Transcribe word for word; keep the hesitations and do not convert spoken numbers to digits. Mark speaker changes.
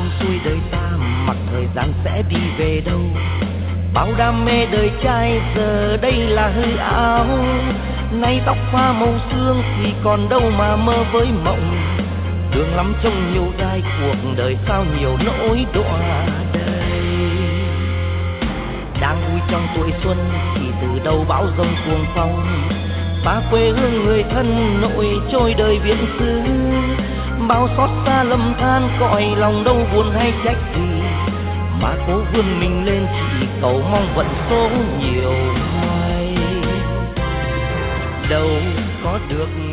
Speaker 1: xuôi đời ta, mặc thời gian sẽ đi về đâu. Bao đam mê đời trai giờ đây là hư ảo. Nay tóc pha màu xương thì còn đâu mà mơ với mộng. Đường lắm trông nhiều gai, cuộc đời sao nhiều nỗi đọa đầy. Đang vui trong tuổi xuân thì từ đâu bão giông cuồng phong. Xa quê hương người thân nội trôi đời viễn xứ. Bao xót xa lầm than cõi lòng đâu buồn hay trách gì. Mà cố vươn mình lên chỉ cầu mong vận số nhiều may. Đâu có được